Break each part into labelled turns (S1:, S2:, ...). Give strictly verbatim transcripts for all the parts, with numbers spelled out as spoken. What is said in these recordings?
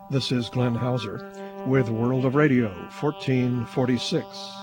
S1: This is Glenn Hauser with World of Radio fourteen forty-six.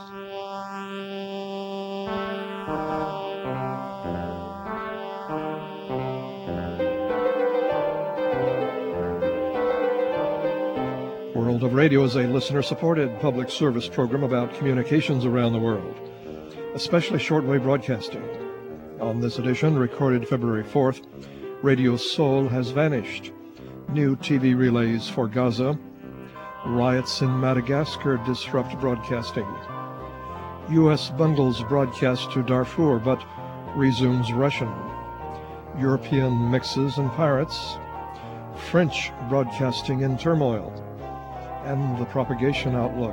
S1: World of Radio is a listener-supported public service program about communications around the world, especially shortwave broadcasting. On this edition, recorded February fourth, Radio Seoul has vanished. New T V relays for Gaza. Riots in Madagascar disrupt broadcasting. U S bundles broadcast to Darfur but resumes Russian. European mixes and pirates. French broadcasting in turmoil. And the propagation outlook.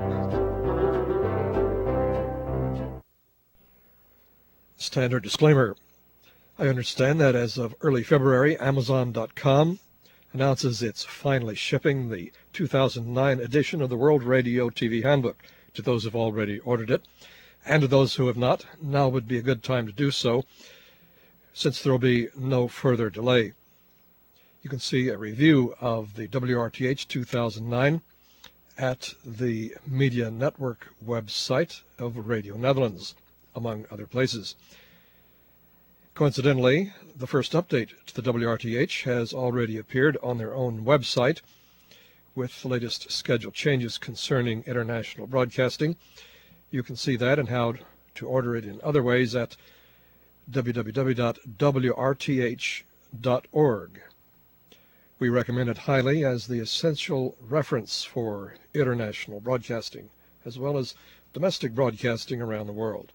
S1: Standard disclaimer. I understand that as of early February, Amazon dot com announces it's finally shipping the two thousand nine edition of the World Radio T V Handbook to those who have already ordered it. And to those who have not, now would be a good time to do so, since there will be no further delay. You can see a review of the W R T H two thousand nine at the Media Network website of Radio Netherlands, among other places. Coincidentally, the first update to the W R T H has already appeared on their own website with the latest schedule changes concerning international broadcasting. You can see that and how to order it in other ways at w w w dot w r t h dot org. We recommend it highly as the essential reference for international broadcasting, as well as domestic broadcasting around the world.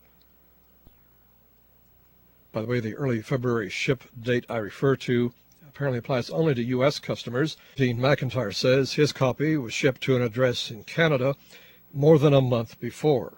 S1: By the way, the early February ship date I refer to apparently applies only to U S customers. Dean McIntyre says his copy was shipped to an address in Canada more than a month before.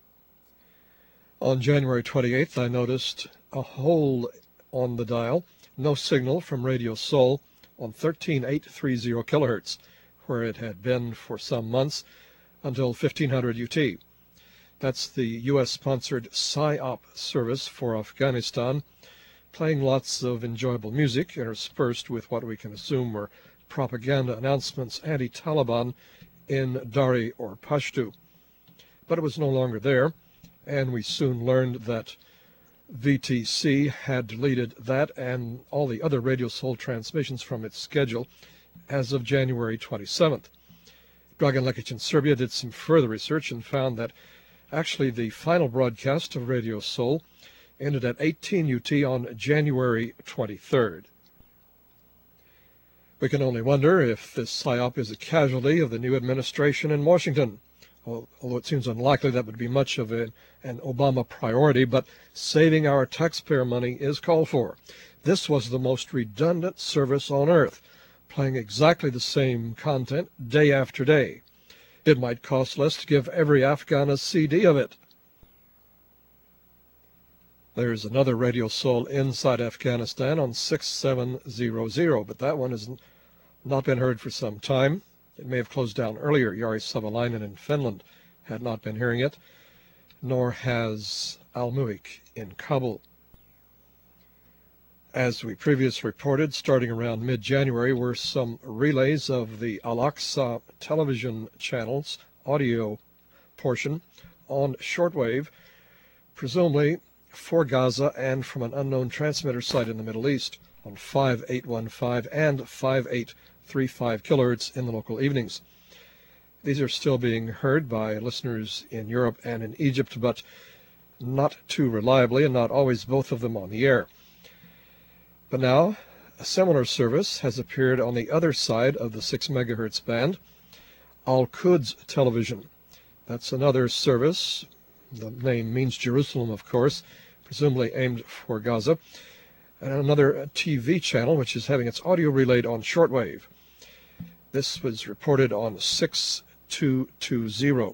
S1: On January twenty-eighth, I noticed a hole on the dial, no signal from Radio Seoul on thirteen eight thirty kilohertz, where it had been for some months until fifteen hundred U T. That's the U S-sponsored PSYOP service for Afghanistan, playing lots of enjoyable music interspersed with what we can assume were propaganda announcements anti-Taliban in Dari or Pashto. But it was no longer there, and we soon learned that V T C had deleted that and all the other Radio Seoul transmissions from its schedule as of January twenty-seventh. Dragan Lekic in Serbia did some further research and found that actually the final broadcast of Radio Seoul ended at eighteen U T on January twenty-third. We can only wonder if this PSYOP is a casualty of the new administration in Washington. Although it seems unlikely that would be much of a, an Obama priority, but saving our taxpayer money is called for. This was the most redundant service on earth, playing exactly the same content day after day. It might cost less to give every Afghan a C D of it. There's another Radio Seoul inside Afghanistan on six seven zero zero, but that one has not been heard for some time. It may have closed down earlier. Jari Savalainen in Finland had not been hearing it, nor has Al-Muik in Kabul. As we previously reported, starting around mid-January were some relays of the Al-Aqsa television channel's audio portion on shortwave, presumably for Gaza and from an unknown transmitter site in the Middle East on five eight one five and five eight three five kilohertz in the local evenings. These are still being heard by listeners in Europe and in Egypt, but not too reliably and not always both of them on the air. But now, a similar service has appeared on the other side of the six megahertz band, Al-Quds television. That's another service, the name means Jerusalem, of course, presumably aimed for Gaza, and another T V channel which is having its audio relayed on shortwave. This was reported on six two two zero.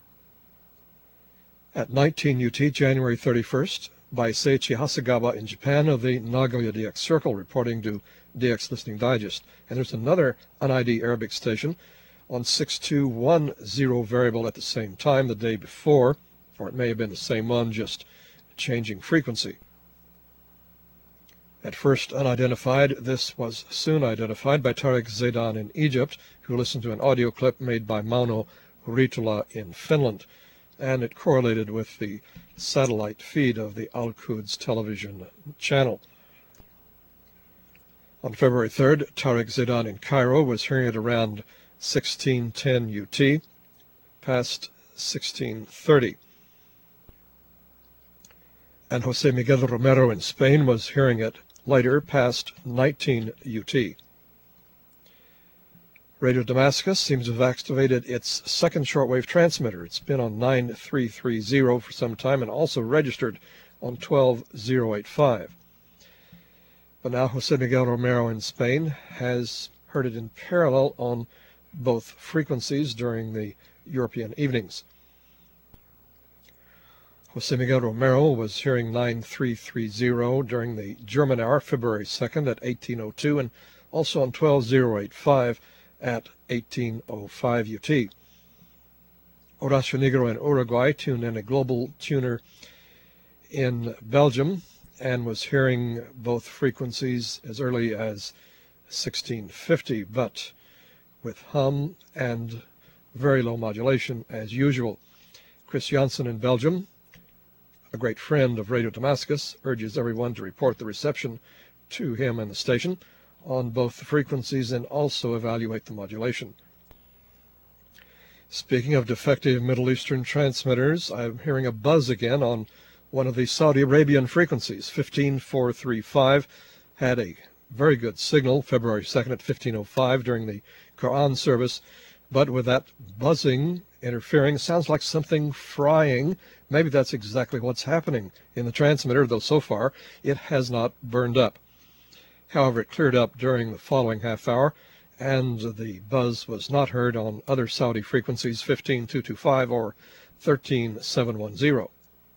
S1: At nineteen U T, January thirty-first, by Seiichi Hasegawa in Japan of the Nagoya D X Circle, reporting to D X Listening Digest. And there's another N I D Arabic station on six two one zero variable at the same time the day before, or it may have been the same one, just changing frequency. At first unidentified, this was soon identified by Tarek Zaidan in Egypt, who listened to an audio clip made by Mauno Ritola in Finland, and it correlated with the satellite feed of the Al-Quds television channel. On February third, Tarek Zaidan in Cairo was hearing it around sixteen ten U T, past sixteen thirty. And Jose Miguel Romero in Spain was hearing it later, past nineteen U T. Radio Damascus seems to have activated its second shortwave transmitter. It's been on nine three three zero for some time and also registered on twelve oh eighty-five. But now Jose Miguel Romero in Spain has heard it in parallel on both frequencies during the European evenings. Jose Miguel Romero was hearing nine three three zero during the German hour, February second at eighteen oh two, and also on twelve oh eighty-five at eighteen oh five U T. Horacio Negro in Uruguay tuned in a global tuner in Belgium and was hearing both frequencies as early as sixteen fifty, but with hum and very low modulation as usual. Chris Janssen in Belgium, a great friend of Radio Damascus, urges everyone to report the reception to him and the station on both the frequencies and also evaluate the modulation. Speaking of defective Middle Eastern transmitters, I'm hearing a buzz again on one of the Saudi Arabian frequencies. fifteen four thirty-five had a very good signal February second at fifteen oh five during the Quran service, but with that buzzing interfering, sounds like something frying. Maybe that's exactly what's happening in the transmitter, though so far it has not burned up. However, it cleared up during the following half hour, and the buzz was not heard on other Saudi frequencies, fifteen two twenty-five or thirteen seven ten.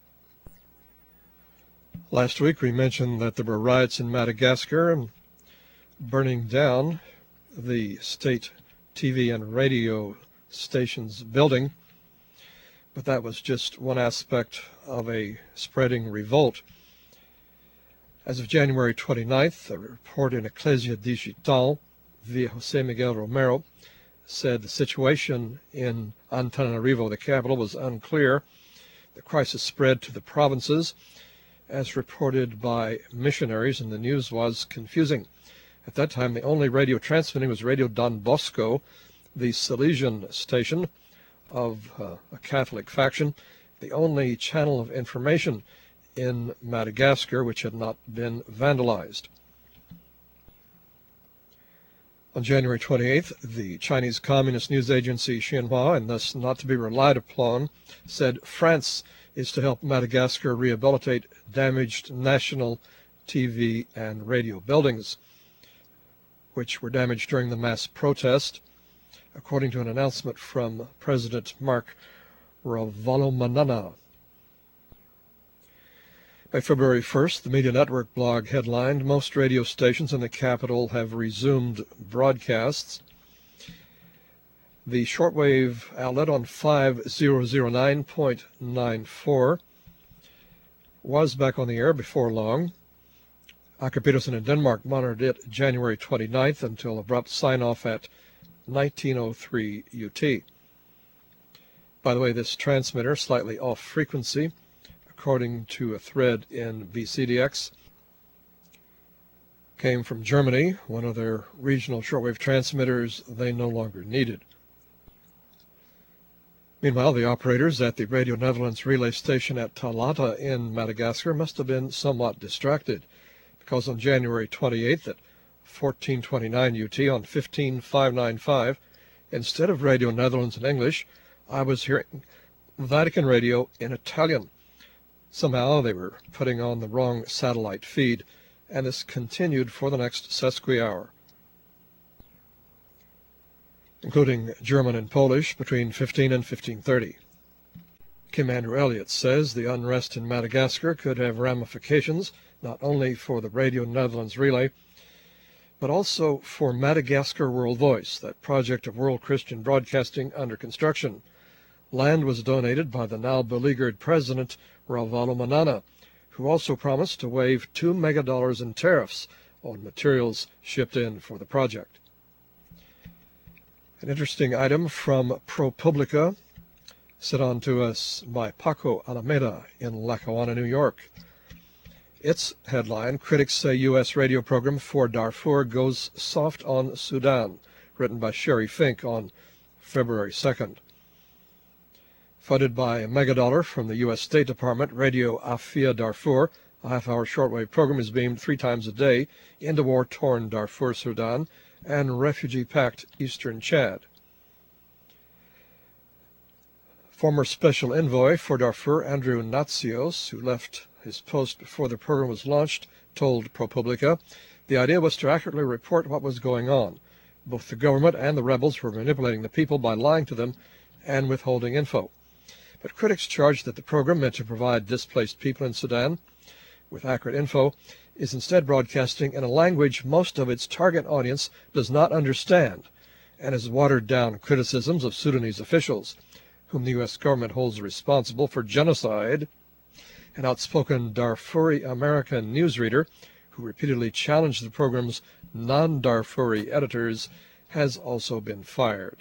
S1: Last week we mentioned that there were riots in Madagascar and burning down the state T V and radio station's building, but that was just one aspect of a spreading revolt. As of January twenty-ninth, a report in Ecclesia Digital via Jose Miguel Romero said the situation in Antananarivo, the capital, was unclear. The crisis spread to the provinces, as reported by missionaries, and the news was confusing. At that time, the only radio transmitting was Radio Don Bosco, the Salesian station of uh, a Catholic faction, the only channel of information in Madagascar which had not been vandalized. On January twenty-eighth, the Chinese Communist news agency Xinhua, and thus not to be relied upon, said France is to help Madagascar rehabilitate damaged national T V and radio buildings, which were damaged during the mass protest, according to an announcement from President Marc Ravalomanana. By February first, the Media Network blog headlined, "Most radio stations in the capital have resumed broadcasts." The shortwave outlet on five thousand nine point nine four was back on the air before long. Aker Peterson in Denmark monitored it January twenty-ninth until abrupt sign-off at nineteen oh three U T. By the way, this transmitter, slightly off frequency, according to a thread in B C D X, came from Germany, one of their regional shortwave transmitters they no longer needed. Meanwhile, the operators at the Radio Netherlands relay station at Talata in Madagascar must have been somewhat distracted, because on January twenty-eighth at fourteen twenty-nine U T on fifteen five ninety-five, instead of Radio Netherlands in English, I was hearing Vatican Radio in Italian. Somehow they were putting on the wrong satellite feed, and this continued for the next sesqui-hour, including German and Polish between fifteen and fifteen thirty. Kim Andrew Elliott says the unrest in Madagascar could have ramifications not only for the Radio Netherlands relay, but also for Madagascar World Voice, that project of World Christian Broadcasting under construction. Land was donated by the now beleaguered president, Ravalomanana, who also promised to waive two megadollars in tariffs on materials shipped in for the project. An interesting item from ProPublica, sent on to us by Paco Alameda in Lackawanna, New York. Its headline, Critics Say U S Radio Program for Darfur Goes Soft on Sudan, written by Sherry Fink on February second. Funded by a megadollar from the U S State Department, Radio Afia Darfur, a half-hour shortwave program, is beamed three times a day into war-torn Darfur, Sudan, and refugee-packed eastern Chad. Former Special Envoy for Darfur, Andrew Natsios, who left his post before the program was launched, told ProPublica the idea was to accurately report what was going on. Both the government and the rebels were manipulating the people by lying to them and withholding info. But critics charged that the program, meant to provide displaced people in Sudan with accurate info, is instead broadcasting in a language most of its target audience does not understand, and has watered down criticisms of Sudanese officials, whom the U S government holds responsible for genocide. An outspoken Darfuri American newsreader, who repeatedly challenged the program's non-Darfuri editors, has also been fired.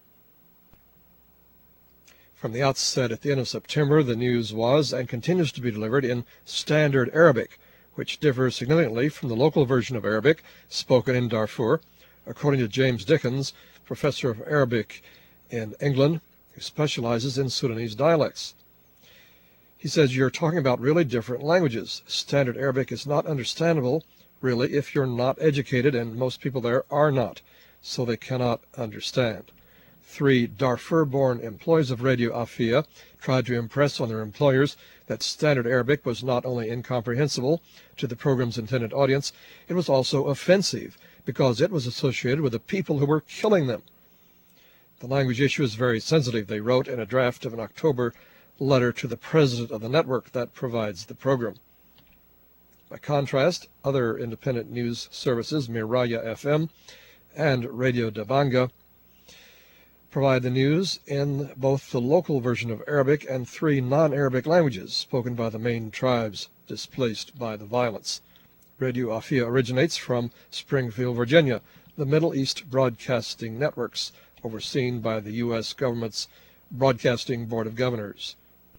S1: From the outset at the end of September, the news was and continues to be delivered in Standard Arabic, which differs significantly from the local version of Arabic spoken in Darfur, according to James Dickens, professor of Arabic in England, who specializes in Sudanese dialects. He says, you're talking about really different languages. Standard Arabic is not understandable, really, if you're not educated, and most people there are not, so they cannot understand. Three Darfur-born employees of Radio Afia tried to impress on their employers that Standard Arabic was not only incomprehensible to the program's intended audience, it was also offensive because it was associated with the people who were killing them. The language issue is very sensitive, they wrote in a draft of an October letter to the president of the network that provides the program. By contrast, other independent news services, Miraya F M and Radio Dabanga, provide the news in both the local version of Arabic and three non-Arabic languages spoken by the main tribes displaced by the violence. Radio Afia originates from Springfield, Virginia, the Middle East Broadcasting Networks, overseen by the U S government's Broadcasting Board of Governors.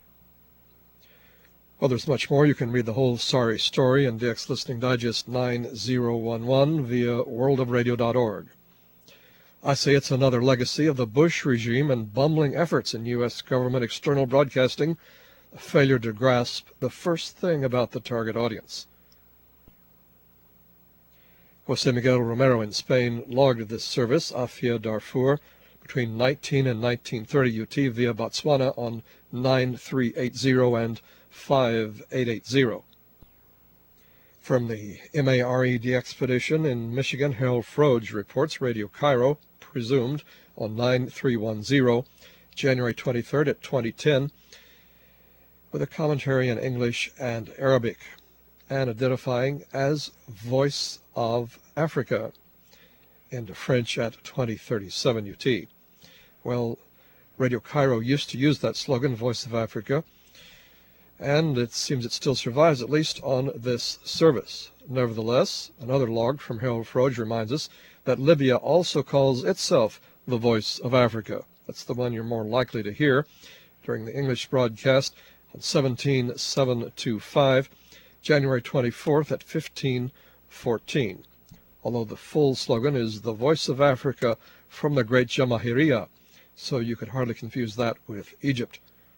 S1: Well, there's much more. You can read the whole sorry story in D X Listening Digest nine thousand eleven via world of radio dot org. I say it's another legacy of the Bush regime and bumbling efforts in U S government external broadcasting, a failure to grasp the first thing about the target audience. José Miguel Romero in Spain logged this service, Afia Darfur, between nineteen and nineteen thirty U T via Botswana on nine three eight zero and five eight eight zero. From the MARED expedition in Michigan, Harold Froge reports Radio Cairo, presumed on nine three one zero, January twenty-third at twenty ten, with a commentary in English and Arabic, and identifying as Voice of Africa into French at twenty thirty-seven U T. Well, Radio Cairo used to use that slogan, Voice of Africa, and it seems it still survives, at least on this service. Nevertheless, another log from Harold Froge reminds us that Libya also calls itself the Voice of Africa. That's the one you're more likely to hear during the English broadcast on seventeen seven twenty-five, January twenty-fourth at fifteen fourteen, although the full slogan is the Voice of Africa from the Great Jamahiriya, so you could hardly confuse that with Egypt.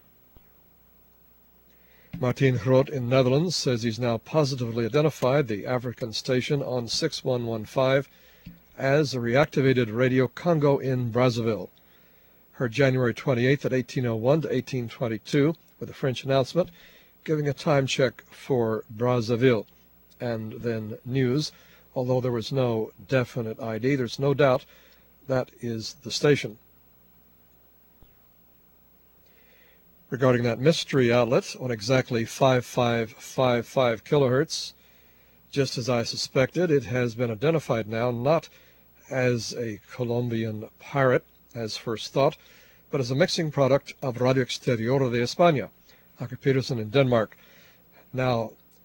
S1: Martin Groot in Netherlands says he's now positively identified the African station on six one one five as a reactivated Radio Congo in Brazzaville. Heard January twenty-eighth at eighteen oh one to eighteen twenty-two with a French announcement giving a time check for Brazzaville, and then news. Although there was no definite I D, there's no doubt that is the station. Regarding that mystery outlet on exactly fifty-five fifty-five kilohertz, just as I suspected, it has been identified now not as a Colombian pirate, as first thought, but as a mixing product of Radio Exterior de España, Aker Peterson in Denmark, now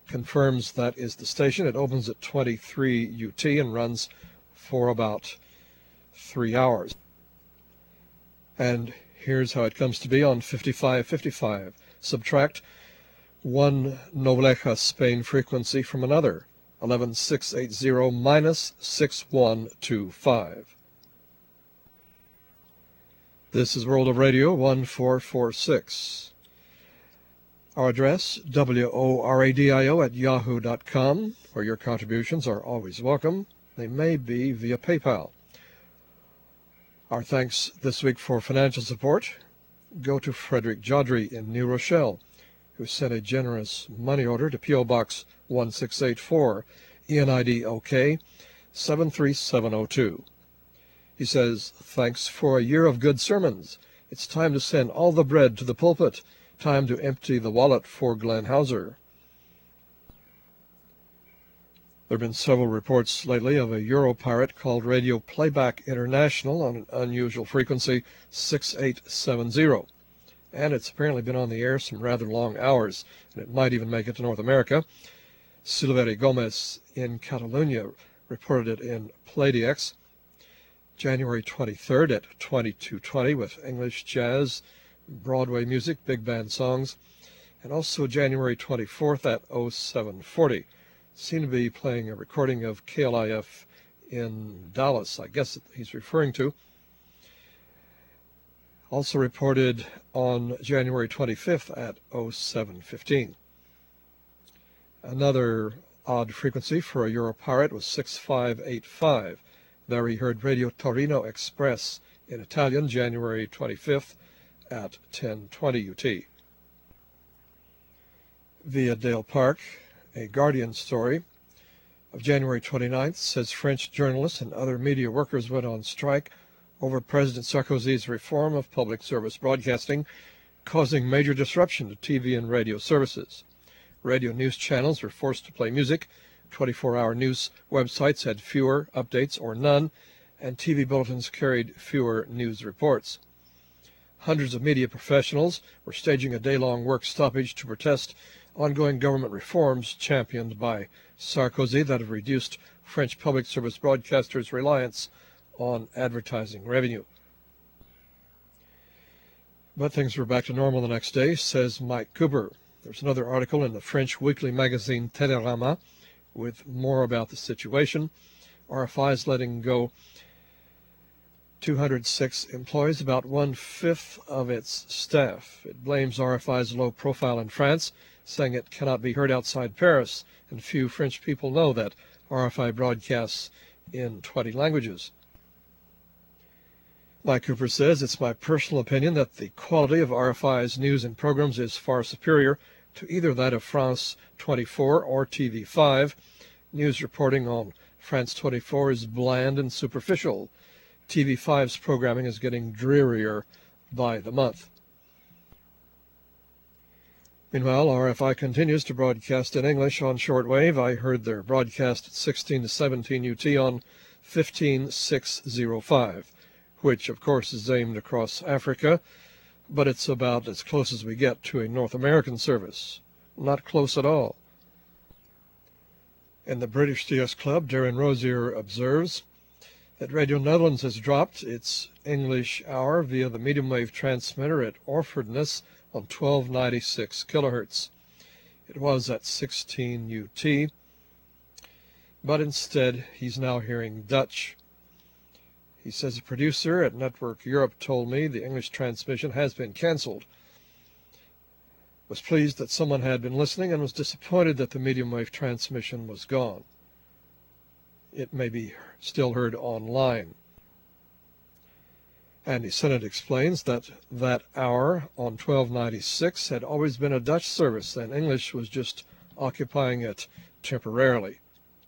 S1: confirms that is the station. It opens at twenty-three U T and runs for about three hours. And here's how it comes to be on fifty-five fifty-five. Subtract one Nobleja Spain frequency from another. eleven six eighty minus six one two five. This is World of Radio one four four six. Our address, W O R A D I O at yahoo dot com, where your contributions are always welcome. They may be via PayPal. Our thanks this week for financial support go to Frederick Jodry in New Rochelle, who sent a generous money order to P O Box one six eight four, E N I D O K seven three seven zero two. He says, "Thanks for a year of good sermons. It's time to send all the bread to the pulpit. Time to empty the wallet for Glenn Hauser." There have been several reports lately of a Europirate called Radio Playback International on an unusual frequency, six eight seven zero. And it's apparently been on the air some rather long hours, and it might even make it to North America. Silveri Gomez in Catalonia reported it in Playdx, January twenty-third at twenty-two twenty with English jazz, Broadway music, big band songs, and also January twenty-fourth at oh seven forty. Seem to be playing a recording of K L I F in Dallas, I guess he's referring to. Also reported on January twenty-fifth at oh seven fifteen. Another odd frequency for a Europirate was six five eight five. There he heard Radio Torino Express in Italian, January twenty-fifth at ten twenty U T. Via Dale Park, a Guardian story of January twenty-ninth says French journalists and other media workers went on strike over President Sarkozy's reform of public service broadcasting, causing major disruption to T V and radio services. Radio news channels were forced to play music, twenty-four hour news websites had fewer updates or none, and T V bulletins carried fewer news reports. Hundreds of media professionals were staging a day-long work stoppage to protest ongoing government reforms championed by Sarkozy that have reduced French public service broadcasters' reliance on advertising revenue. But things were back to normal the next day, says Mike Cooper. There's another article in the French weekly magazine Télérama with more about the situation. R F I is letting go two hundred six employees, about one-fifth of its staff. It blames R F I's low profile in France, saying it cannot be heard outside Paris, and few French people know that R F I broadcasts in twenty languages. Mike Cooper says, "It's my personal opinion that the quality of R F I's news and programs is far superior to either that of France twenty-four or T V five. News reporting on France twenty-four is bland and superficial. T V five's programming is getting drearier by the month." Meanwhile, R F I continues to broadcast in English on shortwave. I heard their broadcast at sixteen to seventeen U T on fifteen six oh five, which of course is aimed across Africa, but it's about as close as we get to a North American service. Not close at all. In the British D S Club, Darren Rosier observes that Radio Netherlands has dropped its English hour via the medium wave transmitter at Orfordness on twelve ninety-six kilohertz. It was at sixteen U T, but instead he's now hearing Dutch. He says a producer at Network Europe told me the English transmission has been cancelled. Was pleased that someone had been listening and was disappointed that the medium wave transmission was gone. It may be still heard online. Andy Sennett explains that that hour on twelve ninety-six had always been a Dutch service and English was just occupying it temporarily.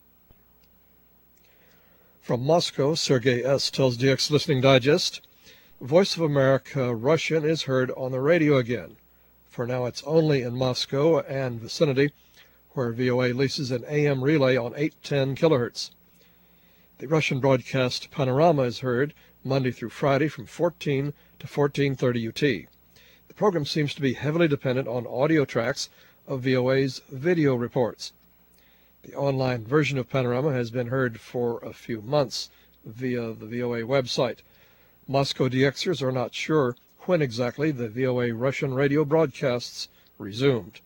S1: From Moscow, Sergei S. tells D X Listening Digest, Voice of America Russian is heard on the radio again. For now it's only in Moscow and vicinity, where V O A leases an A M relay on eight ten kilohertz. The Russian broadcast Panorama is heard Monday through Friday from fourteen to fourteen thirty U T. The program seems to be heavily dependent on audio tracks of V O A's video reports. The online version of Panorama has been heard for a few months via the V O A website. Moscow DXers are not sure when exactly the V O A Russian radio broadcasts resumed.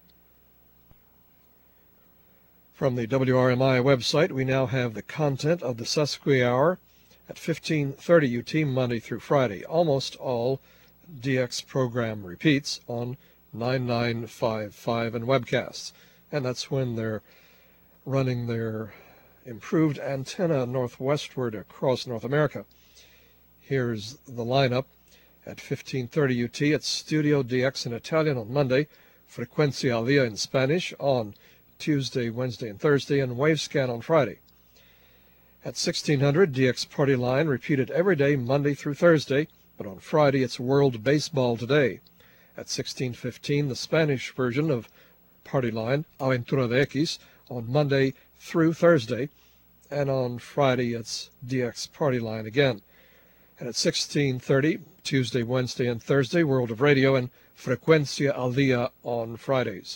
S1: From the W R M I website, we now have the content of the Sesqui Hour at fifteen thirty U T Monday through Friday. Almost all D X program repeats on ninety-nine point five five and webcasts, and that's when they're running their improved antenna northwestward across North America. Here's the lineup. At fifteen thirty U T, it's Studio D X in Italian on Monday, Frecuencia al Día in Spanish on Tuesday, Wednesday, and Thursday, and Wavescan on Friday. At sixteen hundred, D X Party Line repeated every day Monday through Thursday, but on Friday it's World Baseball Today. At sixteen fifteen, the Spanish version of Party Line, Aventura de X, on Monday through Thursday, and on Friday it's D X Party Line again. And at sixteen thirty, Tuesday, Wednesday, and Thursday, World of Radio and Frecuencia al Día on Fridays.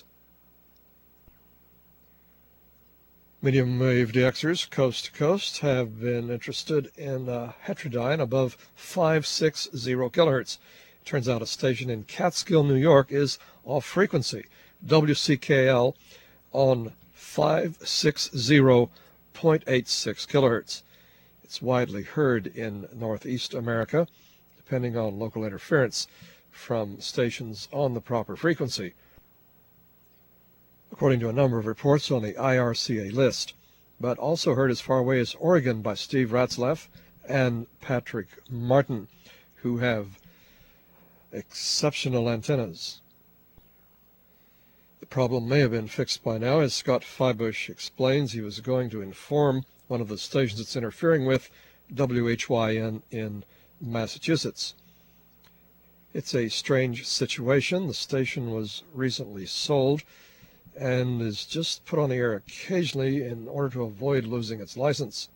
S1: Medium wave DXers coast to coast have been interested in uh, heterodyne above five sixty kilohertz. Turns out a station in Catskill, New York is off frequency, W C K L on five sixty point eight six kilohertz. It's widely heard in Northeast America, depending on local interference from stations on the proper frequency, according to a number of reports on the I R C A list, but also heard as far away as Oregon by Steve Ratzlaff and Patrick Martin, who have exceptional antennas. The problem may have been fixed by now, as Scott Feibush explains. He was going to inform one of the stations it's interfering with, W H Y N in Massachusetts. It's a strange situation. The station was recently sold and is just put on the air occasionally in order to avoid losing its license.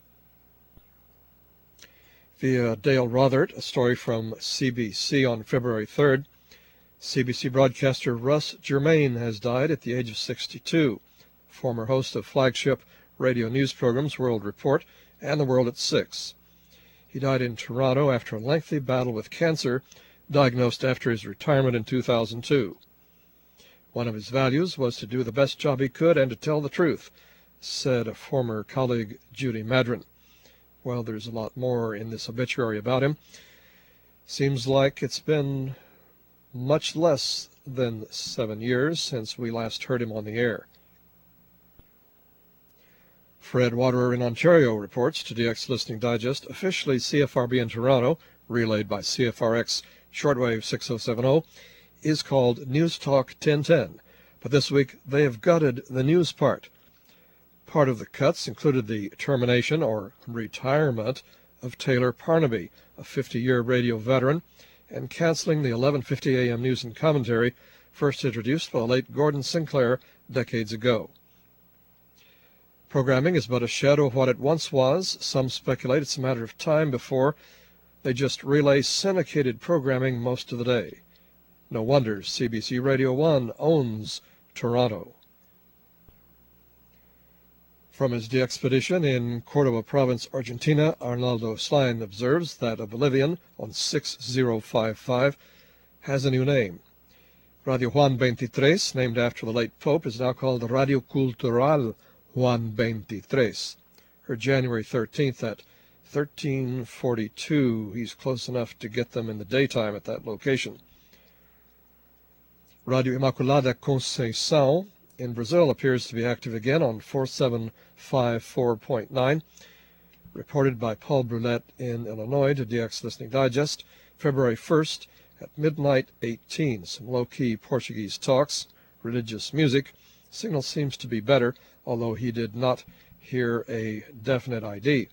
S1: Via Dale Rothert, a story from C B C on February third, C B C broadcaster Russ Germain has died at the age of sixty-two, former host of flagship radio news programs World Report and The World at Six. He died in Toronto after a lengthy battle with cancer, diagnosed after his retirement in two thousand two. One of his values was to do the best job he could and to tell the truth, said a former colleague, Judy Madron. Well, there's a lot more in this obituary about him. Seems like it's been much less than seven years since we last heard him on the air. Fred Waterer in Ontario reports to D X Listening Digest, officially C F R B in Toronto, relayed by C F R X shortwave six oh seven oh, is called News Talk ten ten, but this week they have gutted the news part. Part of the cuts included the termination or retirement of Taylor Parnaby, a fifty-year radio veteran, and canceling the eleven fifty a m news and commentary first introduced by the late Gordon Sinclair decades ago. Programming is but a shadow of what it once was. Some speculate it's a matter of time before they just relay syndicated programming most of the day. No wonder C B C Radio one owns Toronto. From his de-expedition in Cordoba Province, Argentina, Arnaldo Slein observes that a Bolivian on six oh five five has a new name. Radio Juan twenty-tres, named after the late Pope, is now called Radio Cultural Juan twenty-tres. Heard January thirteenth at thirteen forty-two. He's close enough to get them in the daytime at that location. Radio Imaculada Conceição in Brazil appears to be active again on forty-seven fifty-four point nine. Reported by Paul Brulette in Illinois to D X Listening Digest, February first at midnight eighteen. Some low-key Portuguese talks, religious music. Signal seems to be better, although he did not hear a definite I D.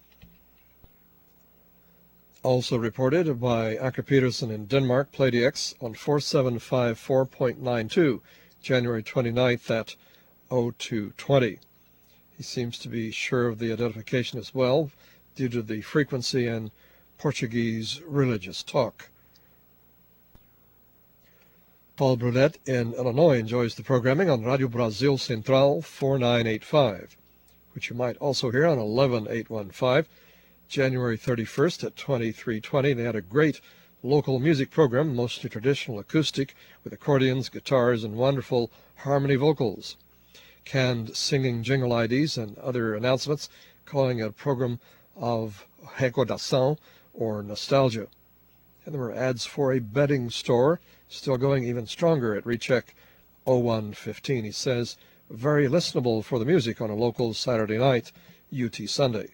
S1: Also reported by Anker Peterson in Denmark, PlayDX on forty-seven fifty-four point nine two, January twenty-ninth at oh two twenty. He seems to be sure of the identification as well, due to the frequency and Portuguese religious talk. Paul Brunet in Illinois enjoys the programming on Radio Brasil Central forty-nine eighty-five, which you might also hear on eleven eight fifteen, January thirty-first at twenty-three twenty. They had a great local music program, mostly traditional acoustic, with accordions, guitars, and wonderful harmony vocals. Canned singing jingle I Ds and other announcements, calling it a program of recordação or nostalgia. And there were ads for a bedding store, still going even stronger at Recheck oh one fifteen. He says, very listenable for the music on a local Saturday night, U T Sunday.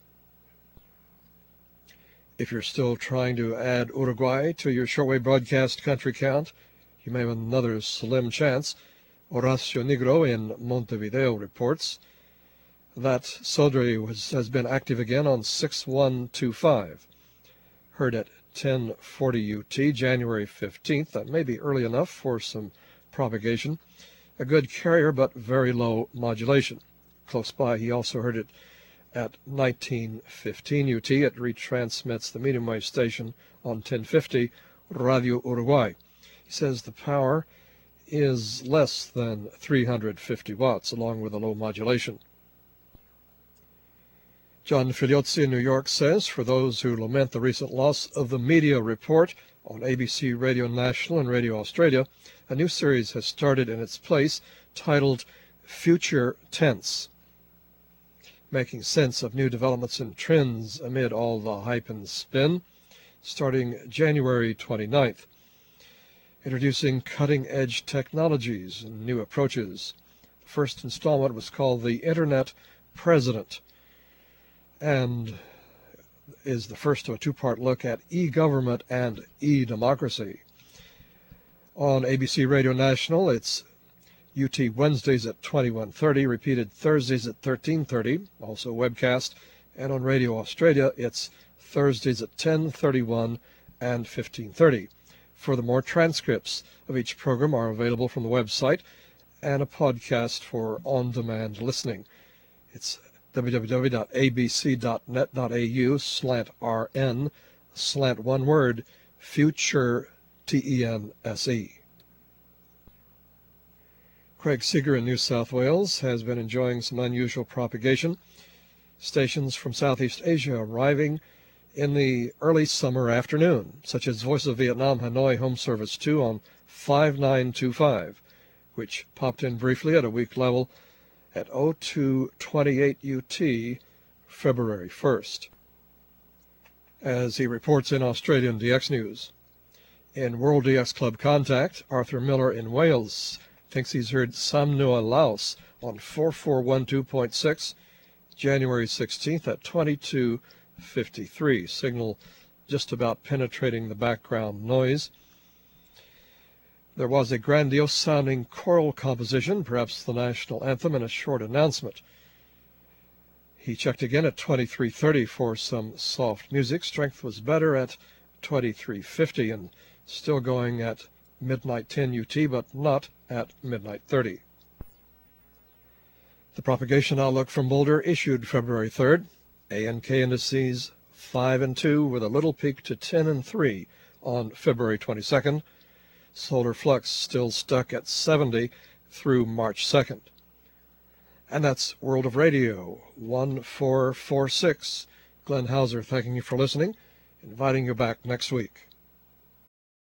S1: If you're still trying to add Uruguay to your shortwave broadcast country count, you may have another slim chance. Horacio Negro in Montevideo reports that Sodre was, has been active again on six one two five. Heard at ten forty U T, January fifteenth. That may be early enough for some propagation. A good carrier, but very low modulation. Close by, he also heard it at nineteen fifteen U T. It retransmits the medium wave station on ten fifty Radio Uruguay. He says the power is less than three hundred fifty watts, along with a low modulation. John Filiozzi in New York says, for those who lament the recent loss of the media report on A B C Radio National and Radio Australia, a new series has started in its place titled Future Tense, making sense of new developments and trends amid all the hype and spin, starting January twenty-ninth, introducing cutting-edge technologies and new approaches. The first installment was called The Internet President, and is the first of a two-part look at e-government and e-democracy. On A B C Radio National, it's U T Wednesdays at twenty-one thirty, repeated Thursdays at thirteen thirty, also webcast, and on Radio Australia, it's Thursdays at ten thirty-one and fifteen thirty. Furthermore, transcripts of each program are available from the website and a podcast for on-demand listening. It's www.abc.net.au slant rn slant one word future T E N S E. Craig Seeger in New South Wales has been enjoying some unusual propagation. Stations from Southeast Asia arriving in the early summer afternoon, such as Voice of Vietnam Hanoi Home Service two on five nine two five, which popped in briefly at a week level at oh two twenty-eight U T, February first. As he reports in Australian D X News. In World D X Club Contact, Arthur Miller in Wales thinks he's heard Sam Noa Laos on four four one two point six, January sixteenth at twenty-two fifty-three. Signal just about penetrating the background noise. There was a grandiose-sounding choral composition, perhaps the national anthem, and a short announcement. He checked again at twenty-three thirty for some soft music. Strength was better at twenty-three fifty and still going at midnight ten U T, but not at midnight thirty. The propagation outlook from Boulder issued February third. A and K indices five and two with a little peak to ten and three on February twenty-second. Solar flux still stuck at seventy through March second. And that's World of Radio one four four six. Glenn Hauser thanking you for listening, inviting you back next week.